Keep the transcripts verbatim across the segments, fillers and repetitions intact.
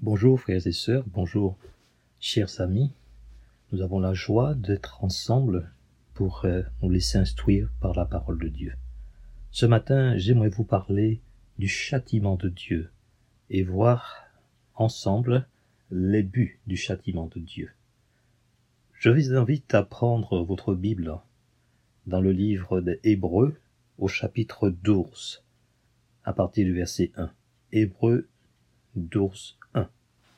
Bonjour frères et sœurs, bonjour chers amis. Nous avons la joie d'être ensemble pour euh, nous laisser instruire par la parole de Dieu. Ce matin, j'aimerais vous parler du châtiment de Dieu et voir ensemble les buts du châtiment de Dieu. Je vous invite à prendre votre Bible dans le livre des Hébreux au chapitre douze, à partir du verset un. Hébreux douze, un.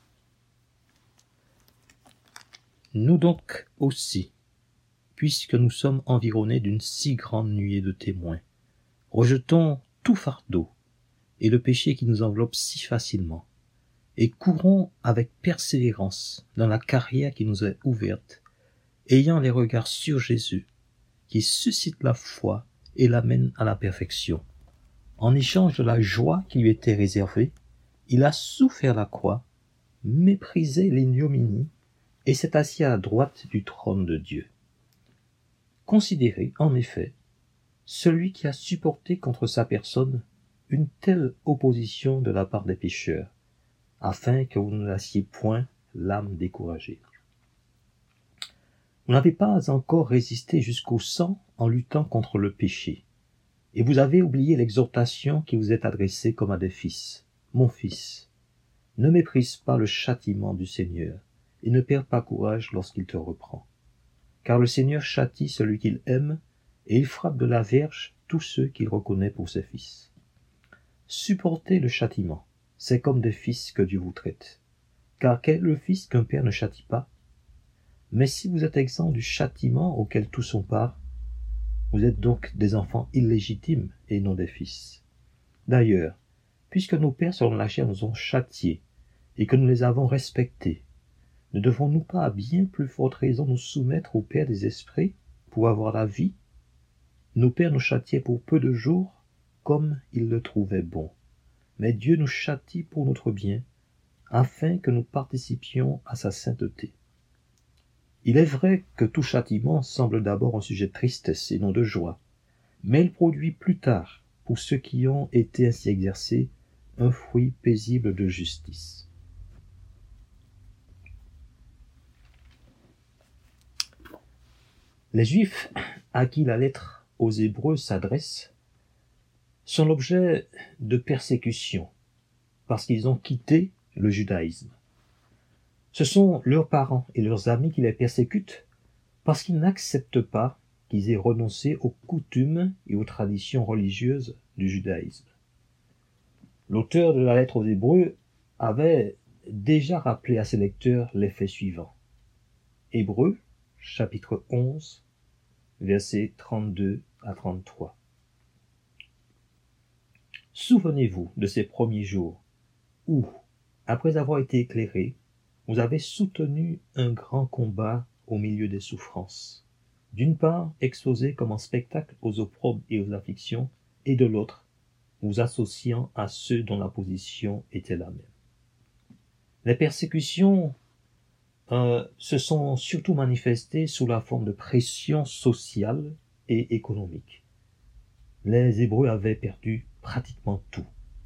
Nous donc aussi, puisque nous sommes environnés d'une si grande nuée de témoins, rejetons tout fardeau et le péché qui nous enveloppe si facilement, et courons avec persévérance dans la carrière qui nous est ouverte, ayant les regards sur Jésus, qui suscite la foi et l'amène à la perfection. En échange de la joie qui lui était réservée, il a souffert la croix, méprisé l'ignominie, et s'est assis à la droite du trône de Dieu. Considérez, en effet, celui qui a supporté contre sa personne une telle opposition de la part des pécheurs, afin que vous ne lassiez point l'âme découragée. Vous n'avez pas encore résisté jusqu'au sang en luttant contre le péché, et vous avez oublié l'exhortation qui vous est adressée comme à des fils. Mon fils, ne méprise pas le châtiment du Seigneur, et ne perds pas courage lorsqu'il te reprend. Car le Seigneur châtie celui qu'il aime, et il frappe de la verge tous ceux qu'il reconnaît pour ses fils. Supportez le châtiment, c'est comme des fils que Dieu vous traite. Car quel est le fils qu'un père ne châtie pas? Mais si vous êtes exempt du châtiment auquel tous ont part, vous êtes donc des enfants illégitimes et non des fils. D'ailleurs, puisque nos pères selon la chair nous ont châtiés, et que nous les avons respectés, ne devons-nous pas à bien plus forte raison nous soumettre au Père des esprits pour avoir la vie? Nos pères nous châtiaient pour peu de jours, comme ils le trouvaient bon. Mais Dieu nous châtie pour notre bien, afin que nous participions à sa sainteté. Il est vrai que tout châtiment semble d'abord un sujet de tristesse et non de joie, mais il produit plus tard, pour ceux qui ont été ainsi exercés, un fruit paisible de justice. Les Juifs à qui la lettre aux Hébreux s'adresse sont l'objet de persécutions parce qu'ils ont quitté le judaïsme. Ce sont leurs parents et leurs amis qui les persécutent parce qu'ils n'acceptent pas qu'ils aient renoncé aux coutumes et aux traditions religieuses du judaïsme. L'auteur de la lettre aux Hébreux avait déjà rappelé à ses lecteurs les faits suivants. Hébreux, chapitre onze, versets trente-deux à trente-trois. Souvenez-vous de ces premiers jours où, après avoir été éclairés, vous avez soutenu un grand combat au milieu des souffrances. D'une part, exposé comme en spectacle aux opprobes et aux afflictions, et de l'autre, vous associant à ceux dont la position était la même. Les persécutions euh, se sont surtout manifestées sous la forme de pression sociale et économique. Les Hébreux avaient perdu pratiquement tout.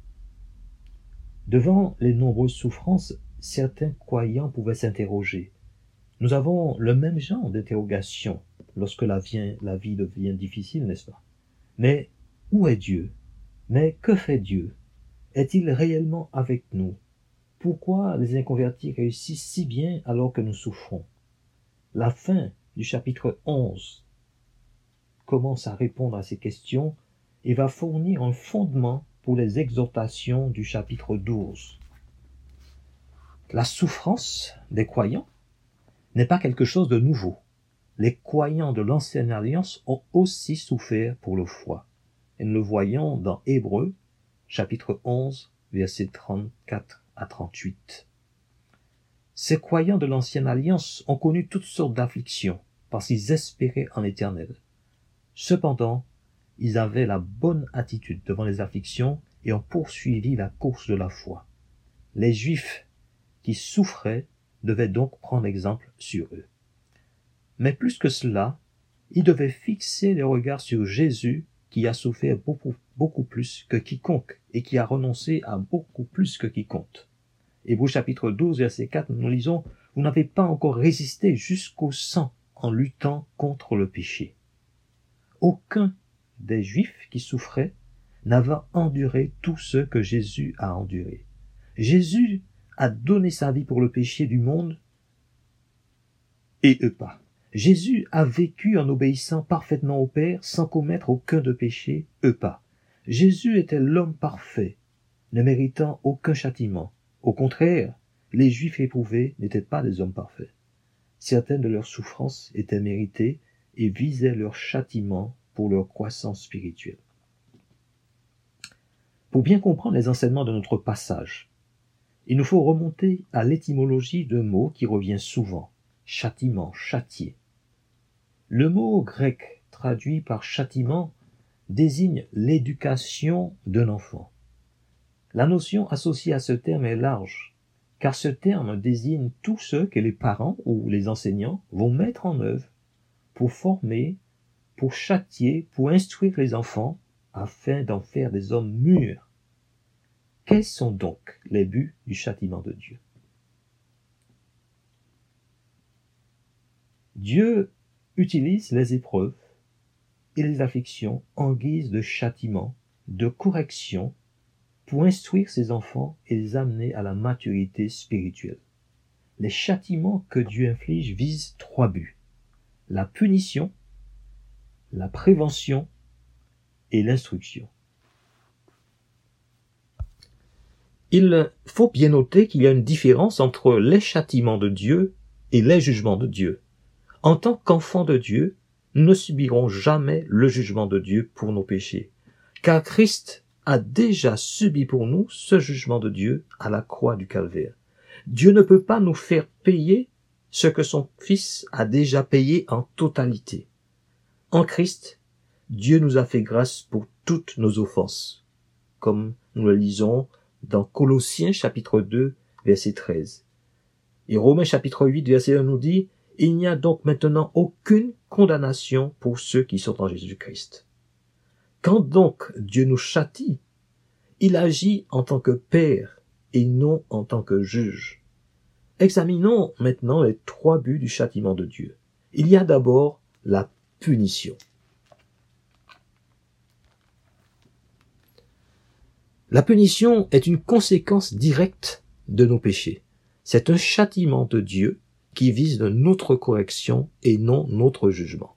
Devant les nombreuses souffrances, certains croyants pouvaient s'interroger. Nous avons le même genre d'interrogation lorsque la vie, la vie devient difficile, n'est-ce pas? Mais où est Dieu? Mais que fait Dieu? Est-il réellement avec nous? Pourquoi les inconvertis réussissent si bien alors que nous souffrons? La fin du chapitre onze commence à répondre à ces questions et va fournir un fondement pour les exhortations du chapitre douze. La souffrance des croyants n'est pas quelque chose de nouveau. Les croyants de l'ancienne alliance ont aussi souffert pour le foi. Et nous le voyons dans Hébreux, chapitre onze, versets trente-quatre à trente-huit. Ces croyants de l'ancienne alliance ont connu toutes sortes d'afflictions parce qu'ils espéraient en l'Éternel. Cependant, ils avaient la bonne attitude devant les afflictions et ont poursuivi la course de la foi. Les Juifs qui souffraient devaient donc prendre exemple sur eux. Mais plus que cela, ils devaient fixer les regards sur Jésus qui a souffert beaucoup, beaucoup plus que quiconque et qui a renoncé à beaucoup plus que quiconque. Hébreux chapitre douze, verset quatre, nous lisons « Vous n'avez pas encore résisté jusqu'au sang en luttant contre le péché. » Aucun des Juifs qui souffraient n'avait enduré tout ce que Jésus a enduré. Jésus a donné sa vie pour le péché du monde et eux pas. Jésus a vécu en obéissant parfaitement au Père sans commettre aucun de péché, eux pas. Jésus était l'homme parfait, ne méritant aucun châtiment. Au contraire, les Juifs éprouvés n'étaient pas des hommes parfaits. Certaines de leurs souffrances étaient méritées et visaient leur châtiment pour leur croissance spirituelle. Pour bien comprendre les enseignements de notre passage, il nous faut remonter à l'étymologie d'un mot qui revient souvent, châtiment, châtier. Le mot grec traduit par châtiment désigne l'éducation d'un enfant. La notion associée à ce terme est large, car ce terme désigne tous ceux que les parents ou les enseignants vont mettre en œuvre pour former, pour châtier, pour instruire les enfants afin d'en faire des hommes mûrs. Quels sont donc les buts du châtiment de Dieu? Dieu utilise les épreuves et les afflictions en guise de châtiment, de correction, pour instruire ses enfants et les amener à la maturité spirituelle. Les châtiments que Dieu inflige visent trois buts: la punition, la prévention et l'instruction. Il faut bien noter qu'il y a une différence entre les châtiments de Dieu et les jugements de Dieu. En tant qu'enfants de Dieu, nous ne subirons jamais le jugement de Dieu pour nos péchés, car Christ a déjà subi pour nous ce jugement de Dieu à la croix du Calvaire. Dieu ne peut pas nous faire payer ce que son Fils a déjà payé en totalité. En Christ, Dieu nous a fait grâce pour toutes nos offenses, comme nous le lisons dans Colossiens chapitre deux, verset treize. Et Romains chapitre huit, verset un nous dit « Il n'y a donc maintenant aucune condamnation pour ceux qui sont en Jésus-Christ. » Quand donc Dieu nous châtie, il agit en tant que Père et non en tant que juge. Examinons maintenant les trois buts du châtiment de Dieu. Il y a d'abord la punition. La punition est une conséquence directe de nos péchés. C'est un châtiment de Dieu qui vise notre correction et non notre jugement.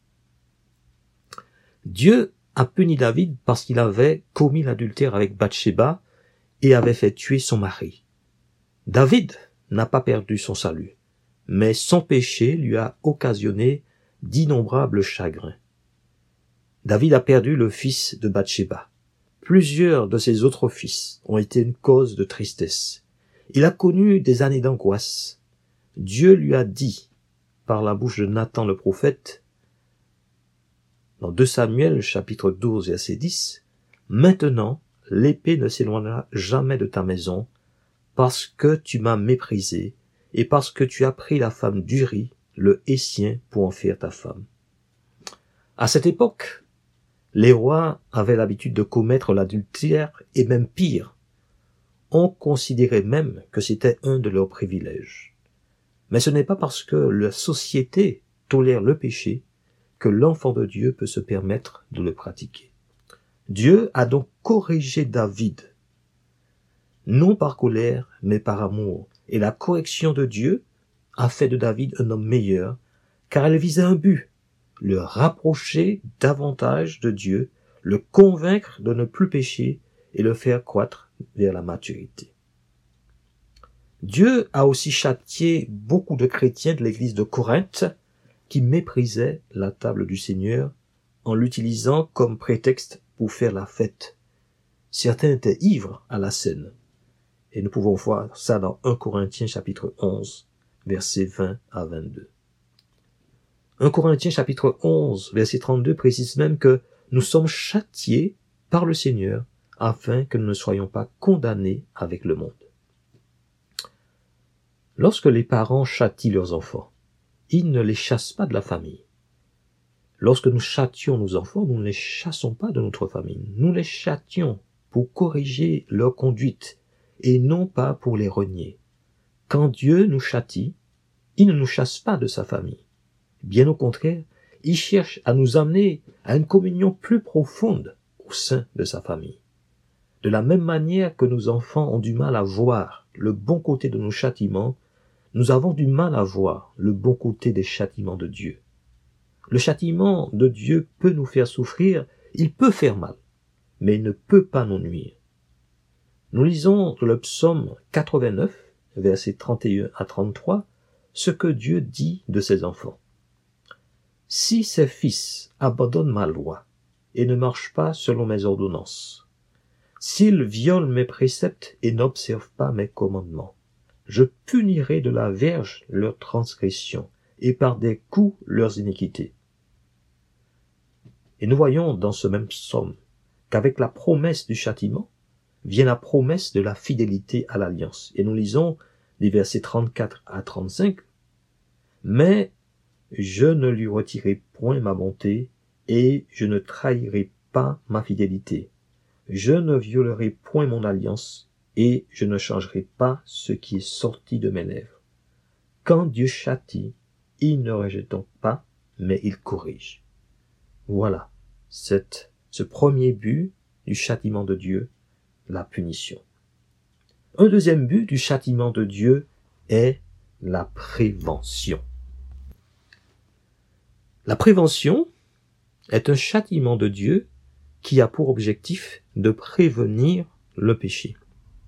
Dieu a puni David parce qu'il avait commis l'adultère avec Bathsheba et avait fait tuer son mari. David n'a pas perdu son salut, mais son péché lui a occasionné d'innombrables chagrins. David a perdu le fils de Bathsheba. Plusieurs de ses autres fils ont été une cause de tristesse. Il a connu des années d'angoisse. Dieu lui a dit, par la bouche de Nathan le prophète, dans deux Samuel chapitre douze verset dix, « Maintenant l'épée ne s'éloignera jamais de ta maison, parce que tu m'as méprisé, et parce que tu as pris la femme d'Uri, le Hétien, pour en faire ta femme. » À cette époque, les rois avaient l'habitude de commettre l'adultère, et même pire. On considérait même que c'était un de leurs privilèges. Mais ce n'est pas parce que la société tolère le péché que l'enfant de Dieu peut se permettre de le pratiquer. Dieu a donc corrigé David, non par colère, mais par amour. Et la correction de Dieu a fait de David un homme meilleur, car elle visait un but, le rapprocher davantage de Dieu, le convaincre de ne plus pécher et le faire croître vers la maturité. Dieu a aussi châtié beaucoup de chrétiens de l'église de Corinthe qui méprisaient la table du Seigneur en l'utilisant comme prétexte pour faire la fête. Certains étaient ivres à la scène. Et nous pouvons voir ça dans un Corinthiens chapitre onze, versets vingt à vingt-deux. un Corinthiens chapitre onze, verset trente-deux précise même que nous sommes châtiés par le Seigneur afin que nous ne soyons pas condamnés avec le monde. Lorsque les parents châtient leurs enfants, ils ne les chassent pas de la famille. Lorsque nous châtions nos enfants, nous ne les chassons pas de notre famille. Nous les châtions pour corriger leur conduite et non pas pour les renier. Quand Dieu nous châtie, il ne nous chasse pas de sa famille. Bien au contraire, il cherche à nous amener à une communion plus profonde au sein de sa famille. De la même manière que nos enfants ont du mal à voir le bon côté de nos châtiments, nous avons du mal à voir le bon côté des châtiments de Dieu. Le châtiment de Dieu peut nous faire souffrir, il peut faire mal, mais il ne peut pas nous nuire. Nous lisons dans le psaume quatre-vingt-neuf, versets trente et un à trente-trois, ce que Dieu dit de ses enfants. « Si ses fils abandonnent ma loi et ne marchent pas selon mes ordonnances, s'ils violent mes préceptes et n'observent pas mes commandements, je punirai de la verge leurs transgressions et par des coups leurs iniquités. » Et nous voyons dans ce même psaume qu'avec la promesse du châtiment vient la promesse de la fidélité à l'alliance. Et nous lisons les versets trente-quatre à trente-cinq. « Mais je ne lui retirerai point ma bonté et je ne trahirai pas ma fidélité. Je ne violerai point mon alliance et je ne changerai pas ce qui est sorti de mes lèvres. Quand Dieu châtie, il ne rejette donc pas, mais il corrige. » Voilà, cette, ce premier but du châtiment de Dieu, la punition. Un deuxième but du châtiment de Dieu est la prévention. La prévention est un châtiment de Dieu qui a pour objectif de prévenir le péché.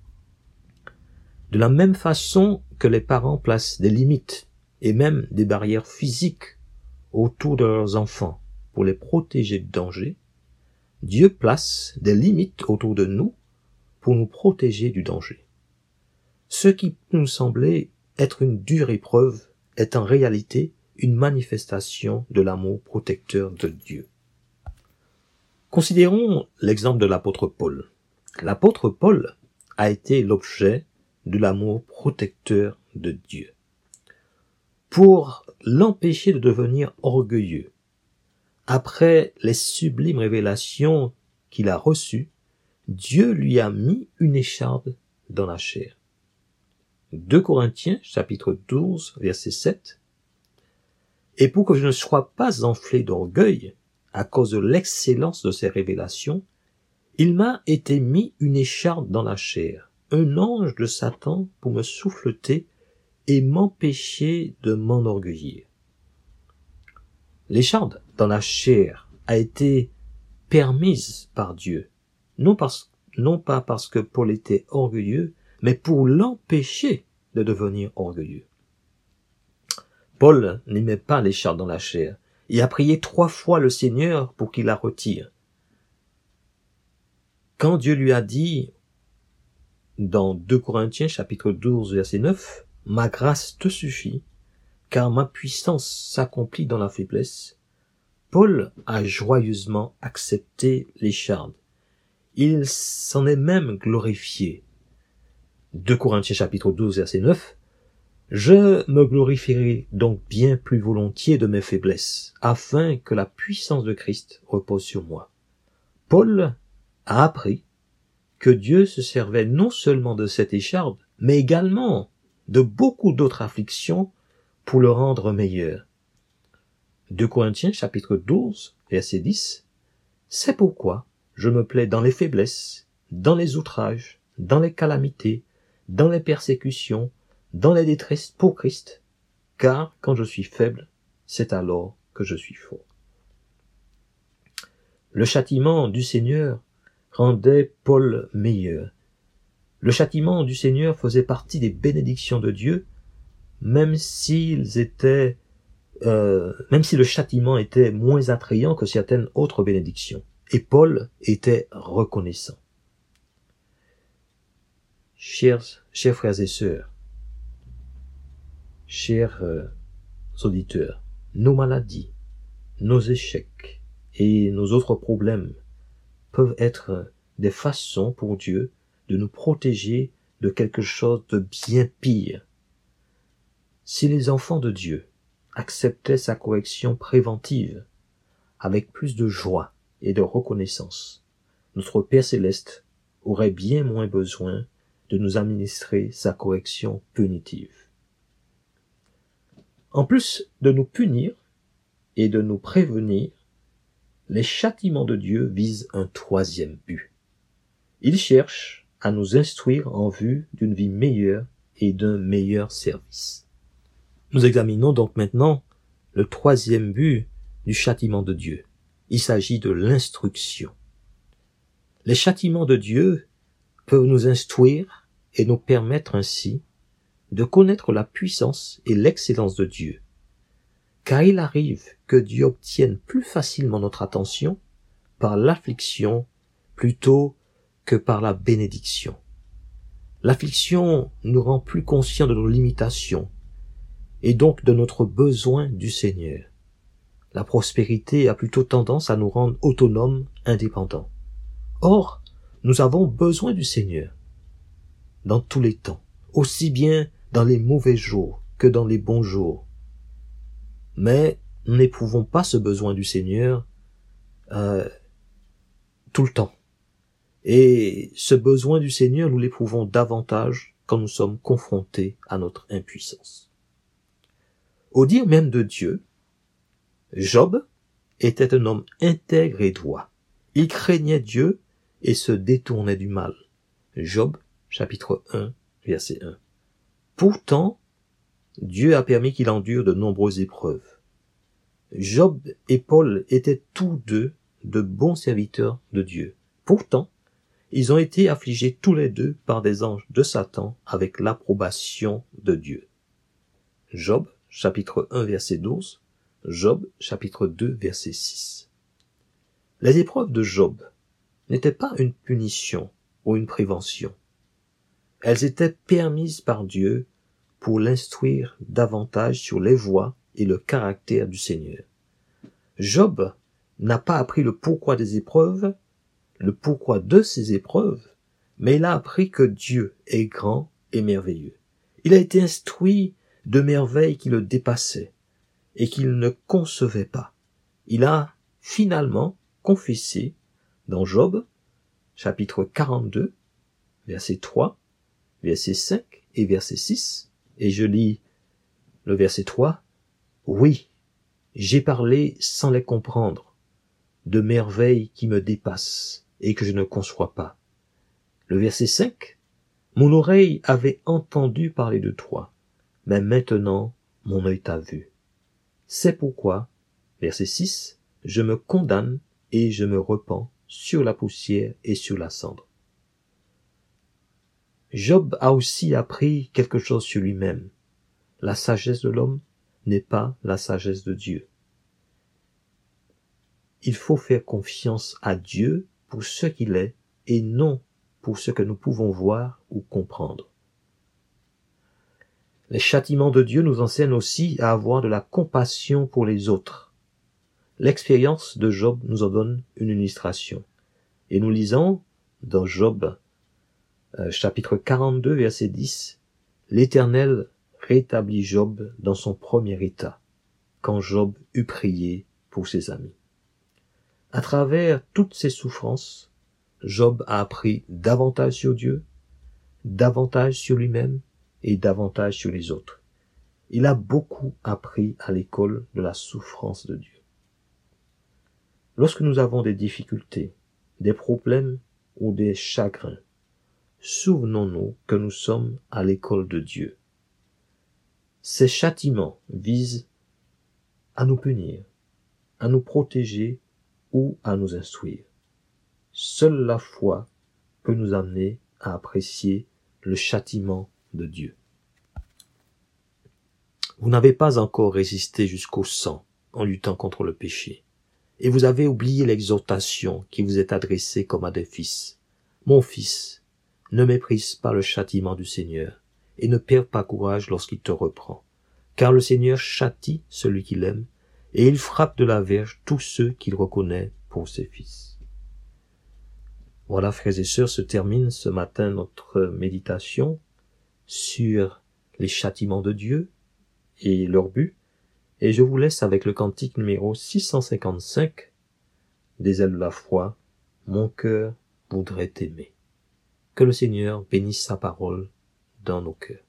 De la même façon que les parents placent des limites et même des barrières physiques autour de leurs enfants pour les protéger de danger, Dieu place des limites autour de nous pour nous protéger du danger. Ce qui peut nous semblait être une dure épreuve est en réalité une manifestation de l'amour protecteur de Dieu. Considérons l'exemple de l'apôtre Paul. L'apôtre Paul a été l'objet de l'amour protecteur de Dieu. Pour l'empêcher de devenir orgueilleux, après les sublimes révélations qu'il a reçues, Dieu lui a mis une écharde dans la chair. deux Corinthiens, chapitre douze, verset sept. Et pour que je ne sois pas enflé d'orgueil, à cause de l'excellence de ces révélations, il m'a été mis une écharde dans la chair, un ange de Satan pour me souffleter et m'empêcher de m'enorgueillir. L'écharde dans la chair a été permise par Dieu, non, parce, non pas parce que Paul était orgueilleux, mais pour l'empêcher de devenir orgueilleux. Paul n'aimait pas l'écharde dans la chair. Il a prié trois fois le Seigneur pour qu'il la retire. Quand Dieu lui a dit, dans deux Corinthiens chapitre douze verset neuf, « Ma grâce te suffit, car ma puissance s'accomplit dans la faiblesse », Paul a joyeusement accepté l'écharde. Il s'en est même glorifié. deux Corinthiens chapitre douze verset neuf, « Je me glorifierai donc bien plus volontiers de mes faiblesses, afin que la puissance de Christ repose sur moi. » Paul a appris que Dieu se servait non seulement de cette écharde, mais également de beaucoup d'autres afflictions pour le rendre meilleur. deux Corinthiens chapitre douze verset dix, « C'est pourquoi je me plais dans les faiblesses, dans les outrages, dans les calamités, dans les persécutions, dans les détresses pour Christ, car quand je suis faible, c'est alors que je suis fort. » Le châtiment du Seigneur rendait Paul meilleur. Le châtiment du Seigneur faisait partie des bénédictions de Dieu, même s'ils étaient, euh, même si le châtiment était moins attrayant que certaines autres bénédictions. Et Paul était reconnaissant. Chers, chers frères et sœurs, chers euh, auditeurs, nos maladies, nos échecs et nos autres problèmes peuvent être des façons pour Dieu de nous protéger de quelque chose de bien pire. Si les enfants de Dieu acceptaient sa correction préventive avec plus de joie et de reconnaissance, notre Père céleste aurait bien moins besoin de nous administrer sa correction punitive. En plus de nous punir et de nous prévenir, les châtiments de Dieu visent un troisième but. Ils cherchent à nous instruire en vue d'une vie meilleure et d'un meilleur service. Nous examinons donc maintenant le troisième but du châtiment de Dieu. Il s'agit de l'instruction. Les châtiments de Dieu peuvent nous instruire et nous permettre ainsi de connaître la puissance et l'excellence de Dieu. Car il arrive que Dieu obtienne plus facilement notre attention par l'affliction plutôt que par la bénédiction. L'affliction nous rend plus conscients de nos limitations et donc de notre besoin du Seigneur. La prospérité a plutôt tendance à nous rendre autonomes, indépendants. Or, nous avons besoin du Seigneur dans tous les temps, aussi bien dans les mauvais jours que dans les bons jours. Mais nous n'éprouvons pas ce besoin du Seigneur euh, tout le temps. Et ce besoin du Seigneur, nous l'éprouvons davantage quand nous sommes confrontés à notre impuissance. Au dire même de Dieu, Job était un homme intègre et droit. Il craignait Dieu et se détournait du mal. Job, chapitre un, verset un. Pourtant, Dieu a permis qu'il endure de nombreuses épreuves. Job et Paul étaient tous deux de bons serviteurs de Dieu. Pourtant, ils ont été affligés tous les deux par des anges de Satan avec l'approbation de Dieu. Job, chapitre un, verset douze, Job, chapitre deux, verset six. Les épreuves de Job n'étaient pas une punition ou une prévention. Elles étaient permises par Dieu pour l'instruire davantage sur les voies et le caractère du Seigneur. Job n'a pas appris le pourquoi des épreuves, le pourquoi de ces épreuves, mais il a appris que Dieu est grand et merveilleux. Il a été instruit de merveilles qui le dépassaient et qu'il ne concevait pas. Il a finalement confessé dans Job, chapitre quarante-deux, verset trois, verset cinq et verset six, et je lis le verset trois, « Oui, j'ai parlé sans les comprendre, de merveilles qui me dépassent et que je ne conçois pas. » Le verset cinq, « Mon oreille avait entendu parler de toi, mais maintenant mon œil t'a vu. C'est pourquoi, verset six, je me condamne et je me repens sur la poussière et sur la cendre. » Job a aussi appris quelque chose sur lui-même. La sagesse de l'homme n'est pas la sagesse de Dieu. Il faut faire confiance à Dieu pour ce qu'il est et non pour ce que nous pouvons voir ou comprendre. Les châtiments de Dieu nous enseignent aussi à avoir de la compassion pour les autres. L'expérience de Job nous en donne une illustration. Et nous lisons dans Job, euh, chapitre quarante-deux, verset dix, « L'Éternel rétablit Job dans son premier état, quand Job eut prié pour ses amis. » À travers toutes ces souffrances, Job a appris davantage sur Dieu, davantage sur lui-même et davantage sur les autres. Il a beaucoup appris à l'école de la souffrance de Dieu. Lorsque nous avons des difficultés, des problèmes ou des chagrins, souvenons-nous que nous sommes à l'école de Dieu. Ces châtiments visent à nous punir, à nous protéger ou à nous instruire. Seule la foi peut nous amener à apprécier le châtiment de Dieu. Vous n'avez pas encore résisté jusqu'au sang en luttant contre le péché, et vous avez oublié l'exhortation qui vous est adressée comme à des fils. Mon fils, ne méprise pas le châtiment du Seigneur, et ne perds pas courage lorsqu'il te reprend, car le Seigneur châtie celui qu'il aime, et il frappe de la verge tous ceux qu'il reconnaît pour ses fils. Voilà, frères et sœurs, se termine ce matin notre méditation sur les châtiments de Dieu et leur but, et je vous laisse avec le cantique numéro six cent cinquante-cinq des ailes de la foi, mon cœur voudrait t'aimer. Que le Seigneur bénisse sa parole dans nos cœurs.